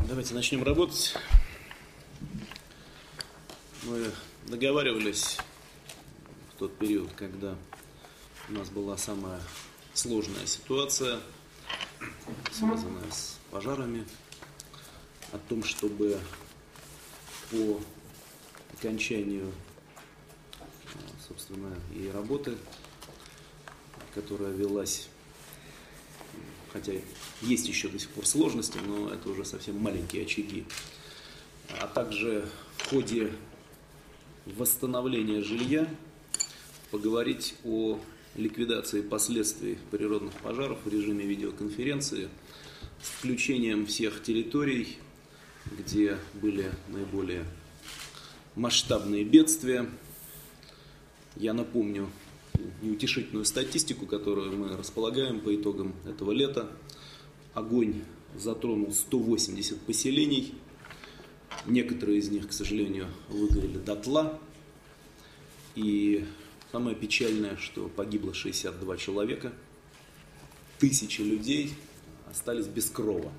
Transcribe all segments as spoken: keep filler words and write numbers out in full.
Давайте начнем работать. Мы договаривались в тот период, когда у нас была самая сложная ситуация, связанная с пожарами, о том, чтобы по окончанию, собственно, и работы, которая велась, хотя есть еще до сих пор сложности, но это уже совсем маленькие очаги, а также в ходе восстановления жилья поговорить о ликвидации последствий природных пожаров в режиме видеоконференции с включением всех территорий, где были наиболее масштабные бедствия. Я напомню неутешительную статистику, которую мы располагаем по итогам этого лета. Огонь затронул сто восемьдесят поселений. Некоторые из них, к сожалению, выгорели дотла. И самое печальное, что погибло шестьдесят два человека. Тысячи людей остались без крова.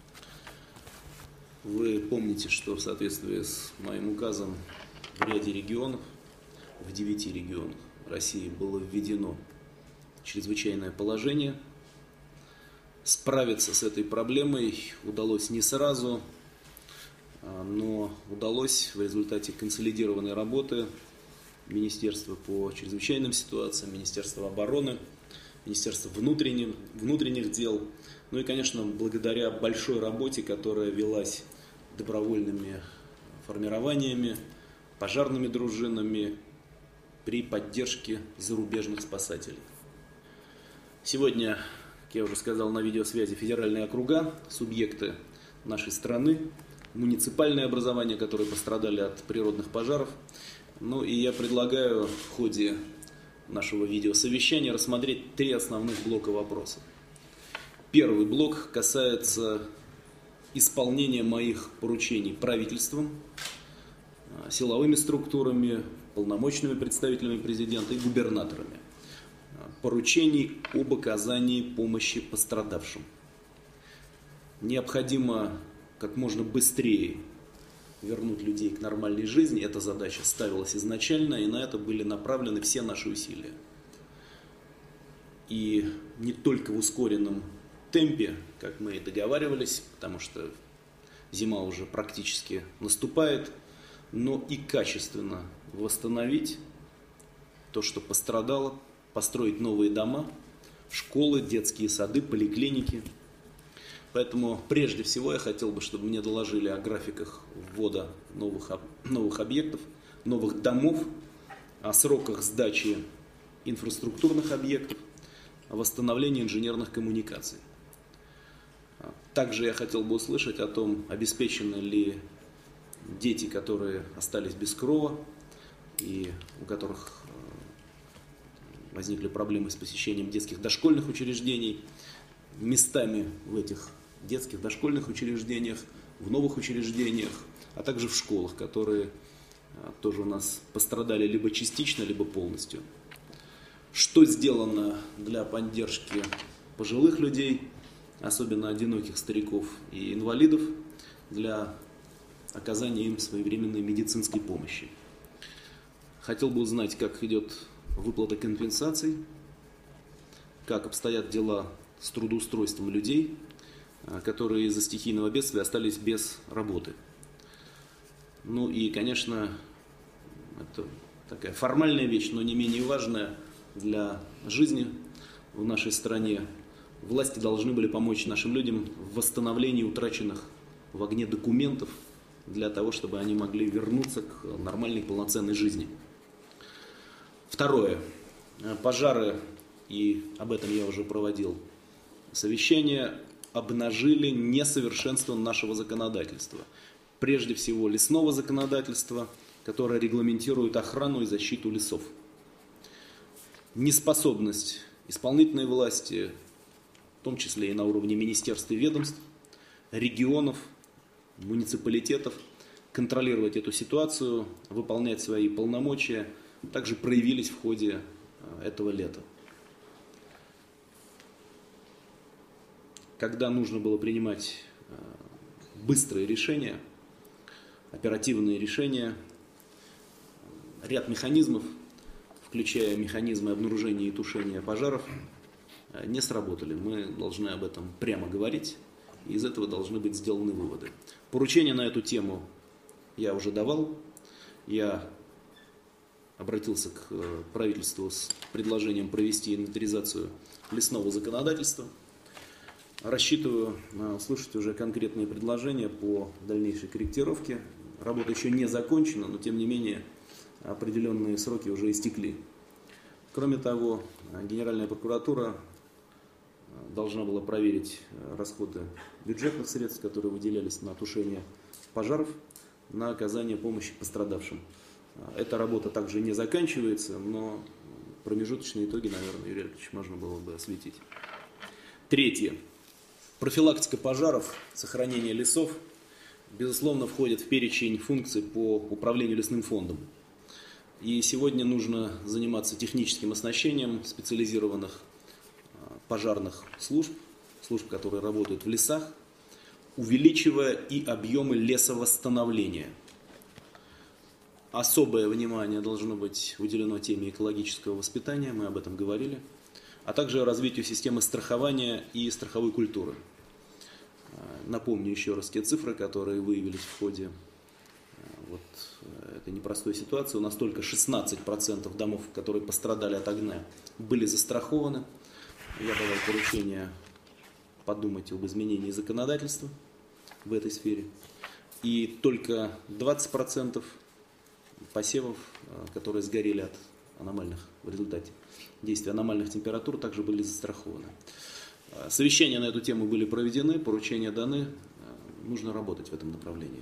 Вы помните, что в соответствии с моим указом в ряде регионов, в девяти регионах России было введено чрезвычайное положение. Справиться с этой проблемой удалось не сразу, но удалось в результате консолидированной работы Министерства по чрезвычайным ситуациям, Министерства обороны, Министерства внутренних, внутренних дел, ну и, конечно, благодаря большой работе, которая велась добровольными формированиями, пожарными дружинами при поддержке зарубежных спасателей. Сегодня, как я уже сказал, на видеосвязи федеральные округа, субъекты нашей страны, муниципальные образования, которые пострадали от природных пожаров. Ну и я предлагаю в ходе нашего видеосовещания рассмотреть три основных блока вопросов. Первый блок касается исполнения моих поручений правительством, силовыми структурами, полномочными представителями президента и губернаторами. Поручений об оказании помощи пострадавшим. Необходимо как можно быстрее вернуть людей к нормальной жизни. Эта задача ставилась изначально, и на это были направлены все наши усилия. И не только в ускоренном темпе, как мы и договаривались, потому что зима уже практически наступает, но и качественно восстановить то, что пострадало, построить новые дома, школы, детские сады, поликлиники. Поэтому прежде всего я хотел бы, чтобы мне доложили о графиках ввода новых, новых объектов, новых домов, о сроках сдачи инфраструктурных объектов, о восстановлении инженерных коммуникаций. Также я хотел бы услышать о том, обеспечены ли дети, которые остались без крова и у которых возникли проблемы с посещением детских дошкольных учреждений, местами в этих детских дошкольных учреждениях, в новых учреждениях, а также в школах, которые тоже у нас пострадали либо частично, либо полностью. Что сделано для поддержки пожилых людей, особенно одиноких стариков и инвалидов, для оказания им своевременной медицинской помощи. Хотел бы узнать, как идет выплата компенсаций, как обстоят дела с трудоустройством людей, которые из-за стихийного бедствия остались без работы. Ну и, конечно, это такая формальная вещь, но не менее важная для жизни в нашей стране. Власти должны были помочь нашим людям в восстановлении утраченных в огне документов для того, чтобы они могли вернуться к нормальной полноценной жизни. Второе. Пожары, и об этом я уже проводил совещание, обнажили несовершенство нашего законодательства. Прежде всего лесного законодательства, которое регламентирует охрану и защиту лесов. Неспособность исполнительной власти, в том числе и на уровне министерств и ведомств, регионов, муниципалитетов, контролировать эту ситуацию, выполнять свои полномочия, также проявились в ходе этого лета. Когда нужно было принимать быстрые решения, оперативные решения, ряд механизмов, включая механизмы обнаружения и тушения пожаров, не сработали. Мы должны об этом прямо говорить, и из этого должны быть сделаны выводы. Поручения на эту тему я уже давал. Я обратился к правительству с предложением провести инвентаризацию лесного законодательства. Рассчитываю услышать уже конкретные предложения по дальнейшей корректировке. Работа еще не закончена, но тем не менее определенные сроки уже истекли. Кроме того, Генеральная прокуратура должна была проверить расходы бюджетных средств, которые выделялись на тушение пожаров, на оказание помощи пострадавшим. Эта работа также не заканчивается, но промежуточные итоги, наверное, Юрий Олегович, можно было бы осветить. Третье. Профилактика пожаров, сохранение лесов, безусловно, входит в перечень функций по управлению лесным фондом. И сегодня нужно заниматься техническим оснащением специализированных пожарных служб, служб, которые работают в лесах, увеличивая и объемы лесовосстановления. Особое внимание должно быть уделено теме экологического воспитания, мы об этом говорили, а также развитию системы страхования и страховой культуры. Напомню еще раз те цифры, которые выявились в ходе вот этой непростой ситуации. У нас только шестнадцать процентов домов, которые пострадали от огня, были застрахованы. Я давал поручение подумать об изменении законодательства в этой сфере. И только двадцать процентов посевов, которые сгорели от аномальных, в результате действия аномальных температур, также были застрахованы. Совещания на эту тему были проведены, поручения даны, нужно работать в этом направлении.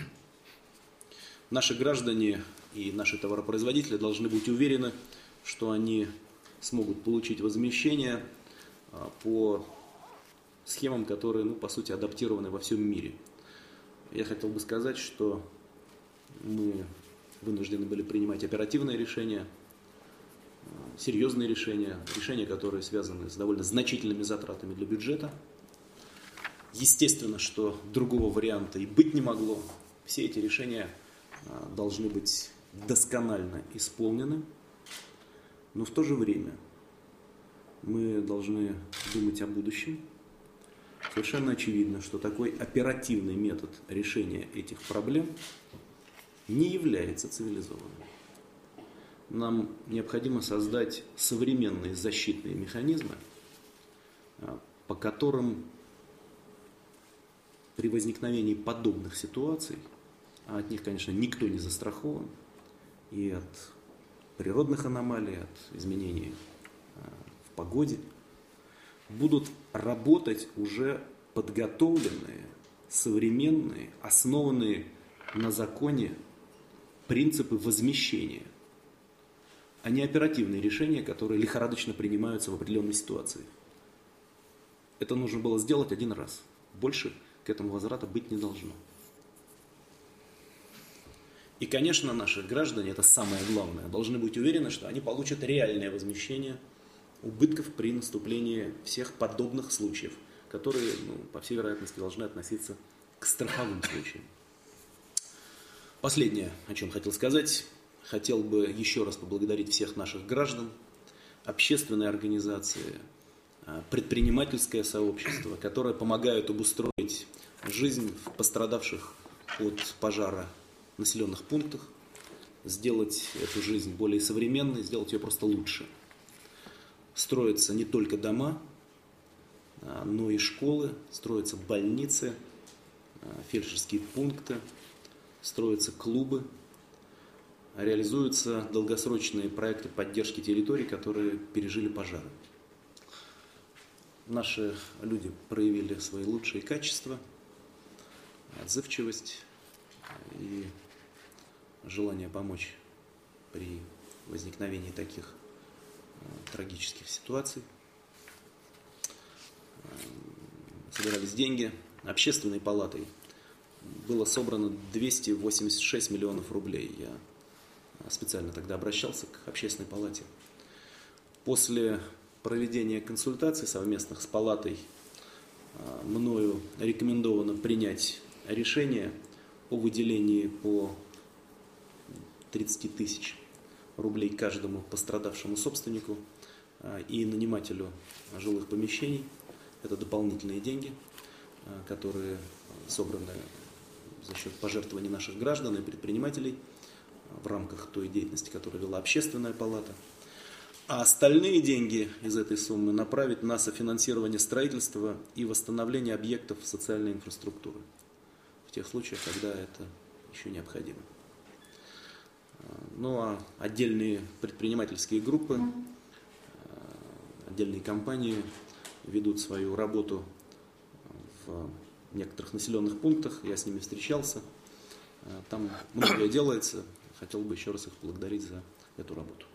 Наши граждане и наши товаропроизводители должны быть уверены, что они смогут получить возмещение по схемам, которые, ну, по сути, адаптированы во всем мире. Я хотел бы сказать, что мы вынуждены были принимать оперативные решения, серьезные решения, решения, которые связаны с довольно значительными затратами для бюджета. Естественно, что другого варианта и быть не могло. Все эти решения должны быть досконально исполнены, но в то же время мы должны думать о будущем. Совершенно очевидно, что такой оперативный метод решения этих проблем не является цивилизованным. Нам необходимо создать современные защитные механизмы, по которым при возникновении подобных ситуаций, а от них, конечно, никто не застрахован, и от природных аномалий, от изменений в погоде, будут работать уже подготовленные, современные, основанные на законе принципы возмещения, а не оперативные решения, которые лихорадочно принимаются в определенной ситуации. Это нужно было сделать один раз. Больше к этому возврата быть не должно. И, конечно, наши граждане, это самое главное, должны быть уверены, что они получат реальное возмещение убытков при наступлении всех подобных случаев, которые, ну, по всей вероятности, должны относиться к страховым случаям. Последнее, о чем хотел сказать. Хотел бы еще раз поблагодарить всех наших граждан, общественные организации, предпринимательское сообщество, которые помогают обустроить жизнь в пострадавших от пожара населенных пунктах, сделать эту жизнь более современной, сделать ее просто лучше. Строятся не только дома, но и школы, строятся больницы, фельдшерские пункты, строятся клубы, реализуются долгосрочные проекты поддержки территорий, которые пережили пожары. Наши люди проявили свои лучшие качества, отзывчивость и желание помочь при возникновении таких трагических ситуаций. Собирались деньги. Общественной палатой было собрано двести восемьдесят шесть миллионов рублей. Я специально тогда обращался к общественной палате. После проведения консультаций совместных с палатой мною рекомендовано принять решение о выделении по тридцать тысяч рублей каждому пострадавшему собственнику и нанимателю жилых помещений. Это дополнительные деньги, которые собраны за счет пожертвований наших граждан и предпринимателей в рамках той деятельности, которую вела Общественная палата. А остальные деньги из этой суммы направить на софинансирование строительства и восстановление объектов социальной инфраструктуры в тех случаях, когда это еще необходимо. Ну а отдельные предпринимательские группы, отдельные компании ведут свою работу в некоторых населенных пунктах. Я с ними встречался. Там многое делается. Хотел бы еще раз их поблагодарить за эту работу.